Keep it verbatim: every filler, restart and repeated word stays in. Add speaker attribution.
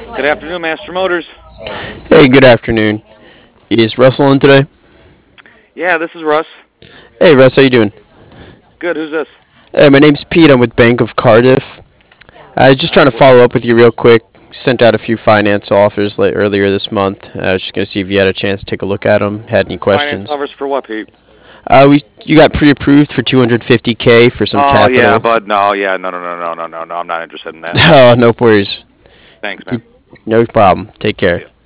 Speaker 1: Good afternoon, Master Motors.
Speaker 2: Hey, good afternoon. Is Russell on today?
Speaker 1: Yeah, this is Russ.
Speaker 2: Hey, Russ, how you doing?
Speaker 1: Good. Who's this?
Speaker 2: Hey, my name's Pete. I'm with Bank of Cardiff. I was just
Speaker 1: Uh,
Speaker 2: trying to
Speaker 1: what,
Speaker 2: follow up with you real quick. Sent out a few finance offers late, earlier this month. I was just going to see if you had a chance to take a look at them. Had any
Speaker 1: finance
Speaker 2: questions?
Speaker 1: offers for what, Pete?
Speaker 2: Uh, we you got pre-approved for two hundred fifty k for some
Speaker 1: Oh yeah,
Speaker 2: capital.
Speaker 1: bud. No, yeah, no, no, no, no, no, no, no. I'm not interested in that.
Speaker 2: Oh, no worries.
Speaker 1: Thanks, man.
Speaker 2: You, no problem. Take care.
Speaker 1: See ya.